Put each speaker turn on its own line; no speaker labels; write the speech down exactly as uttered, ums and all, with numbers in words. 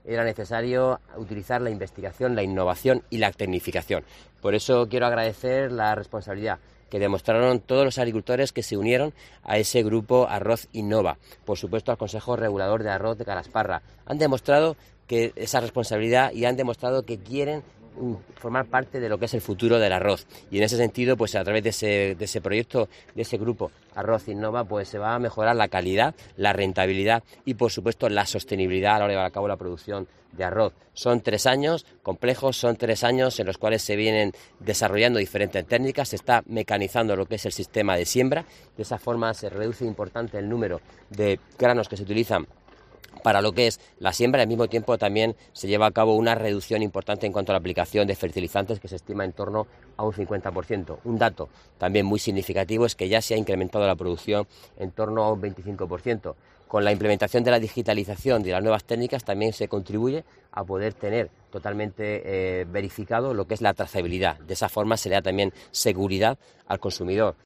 era necesario utilizar la investigación, la innovación y la tecnificación. Por eso quiero agradecer la responsabilidad que demostraron todos los agricultores que se unieron a ese grupo Arroz Innova. Por supuesto, al Consejo Regulador de Arroz de Calasparra. Han demostrado que esa responsabilidad y han demostrado que quieren formar parte de lo que es el futuro del arroz, y en ese sentido, pues a través de ese, de ese proyecto, de ese grupo Arroz Innova, pues se va a mejorar la calidad, la rentabilidad y por supuesto la sostenibilidad a la hora de llevar a cabo la producción de arroz. Son tres años complejos, son tres años en los cuales se vienen desarrollando diferentes técnicas, se está mecanizando lo que es el sistema de siembra, de esa forma se reduce importante el número de granos que se utilizan para lo que es la siembra. Al mismo tiempo también se lleva a cabo una reducción importante en cuanto a la aplicación de fertilizantes, que se estima en torno a un cincuenta por ciento. Un dato también muy significativo es que ya se ha incrementado la producción en torno a un veinticinco por ciento. Con la implementación de la digitalización y de las nuevas técnicas también se contribuye a poder tener totalmente eh, verificado lo que es la trazabilidad. De esa forma se le da también seguridad al consumidor.